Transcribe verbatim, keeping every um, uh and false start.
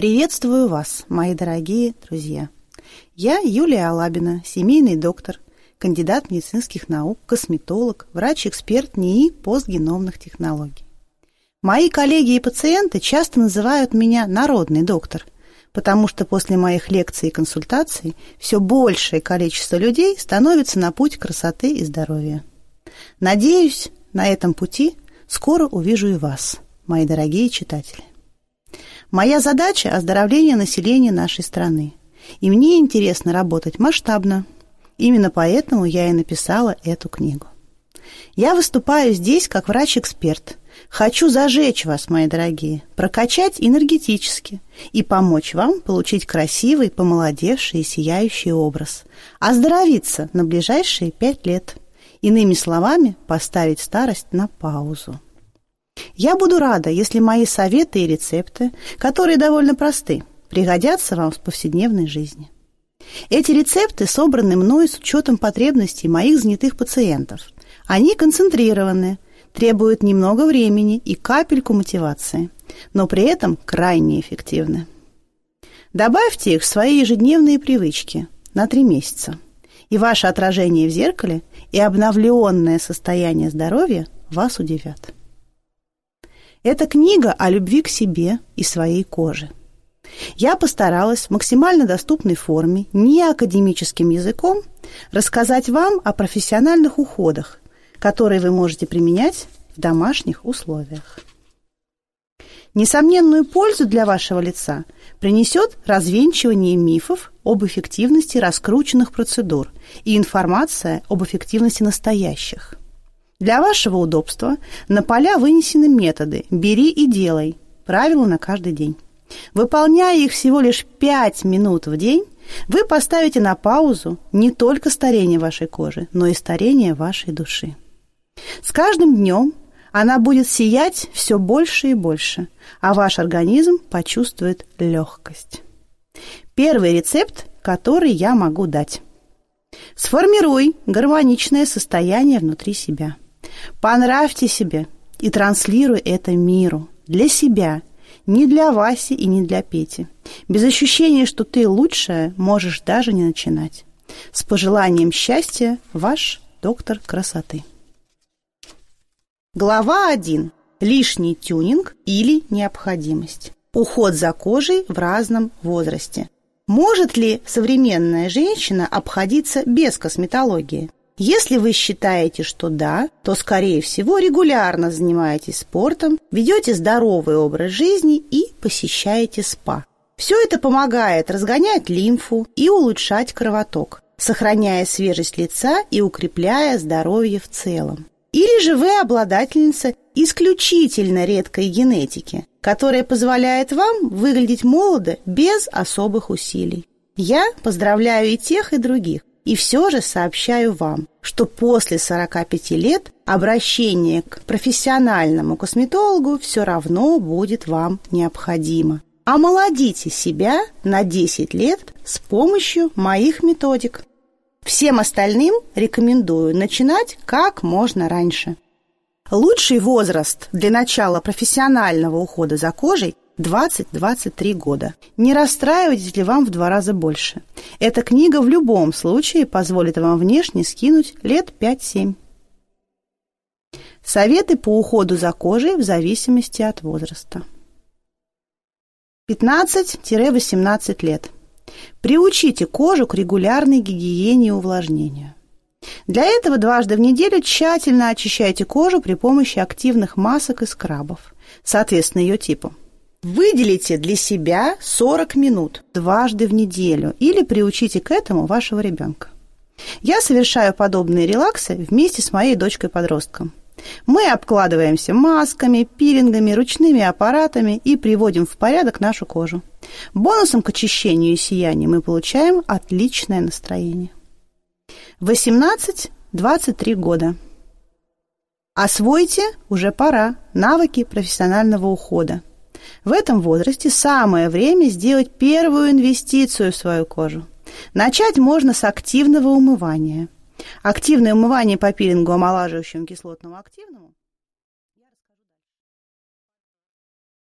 Приветствую вас, мои дорогие друзья. Я Юлия Алабина, семейный доктор, кандидат медицинских наук, косметолог, врач-эксперт НИИ постгеномных технологий. Мои коллеги и пациенты часто называют меня народный доктор, потому что после моих лекций и консультаций все большее количество людей становится на путь красоты и здоровья. Надеюсь, на этом пути скоро увижу и вас, мои дорогие читатели. Моя задача – оздоровление населения нашей страны, и мне интересно работать масштабно. Именно поэтому я и написала эту книгу. Я выступаю здесь как врач-эксперт. Хочу зажечь вас, мои дорогие, прокачать энергетически и помочь вам получить красивый, помолодевший и сияющий образ, оздоровиться на ближайшие пять лет. Иными словами, поставить старость на паузу. Я буду рада, если мои советы и рецепты, которые довольно просты, пригодятся вам в повседневной жизни. Эти рецепты собраны мной с учетом потребностей моих занятых пациентов. Они концентрированы, требуют немного времени и капельку мотивации, но при этом крайне эффективны. Добавьте их в свои ежедневные привычки на три месяца, и ваше отражение в зеркале и обновленное состояние здоровья вас удивят. Это книга о любви к себе и своей коже. Я постаралась в максимально доступной форме, не академическим языком, рассказать вам о профессиональных уходах, которые вы можете применять в домашних условиях. Несомненную пользу для вашего лица принесет развенчивание мифов об эффективности раскрученных процедур и информация об эффективности настоящих. Для вашего удобства на поля вынесены методы «бери и делай», правила на каждый день. Выполняя их всего лишь пять минут в день, вы поставите на паузу не только старение вашей кожи, но и старение вашей души. С каждым днем она будет сиять все больше и больше, а ваш организм почувствует легкость. Первый рецепт, который я могу дать. Сформируй гармоничное состояние внутри себя. Понравьте себе и транслируй это миру, для себя, не для Васи и не для Пети. Без ощущения, что ты лучшая, можешь даже не начинать. С пожеланием счастья, ваш доктор красоты. Глава один. Лишний тюнинг или необходимость. Уход за кожей в разном возрасте. Может ли современная женщина обходиться без косметологии? Если вы считаете, что да, то, скорее всего, регулярно занимаетесь спортом, ведете здоровый образ жизни и посещаете спа. Все это помогает разгонять лимфу и улучшать кровоток, сохраняя свежесть лица и укрепляя здоровье в целом. Или же вы обладательница исключительно редкой генетики, которая позволяет вам выглядеть молодо без особых усилий. Я поздравляю и тех, и других. И все же сообщаю вам, что после сорока пяти лет обращение к профессиональному косметологу все равно будет вам необходимо. Омолодите себя на десять лет с помощью моих методик. Всем остальным рекомендую начинать как можно раньше. Лучший возраст для начала профессионального ухода за кожей – двадцать-двадцать три года. Не расстраивайтесь ли вам в два раза больше. Эта книга в любом случае позволит вам внешне скинуть лет пять-семь. Советы по уходу за кожей в зависимости от возраста. пятнадцать-восемнадцать лет. Приучите кожу к регулярной гигиене и увлажнению. Для этого дважды в неделю тщательно очищайте кожу при помощи активных масок и скрабов, соответственно ее типу. Выделите для себя сорок минут дважды в неделю или приучите к этому вашего ребенка. Я совершаю подобные релаксы вместе с моей дочкой-подростком. Мы обкладываемся масками, пилингами, ручными аппаратами и приводим в порядок нашу кожу. Бонусом к очищению и сиянию мы получаем отличное настроение. восемнадцать-двадцать три года. Освойте, уже пора, навыки профессионального ухода. В этом возрасте самое время сделать первую инвестицию в свою кожу. Начать можно с активного умывания. Активное умывание по пилингу омолаживающему кислотному активному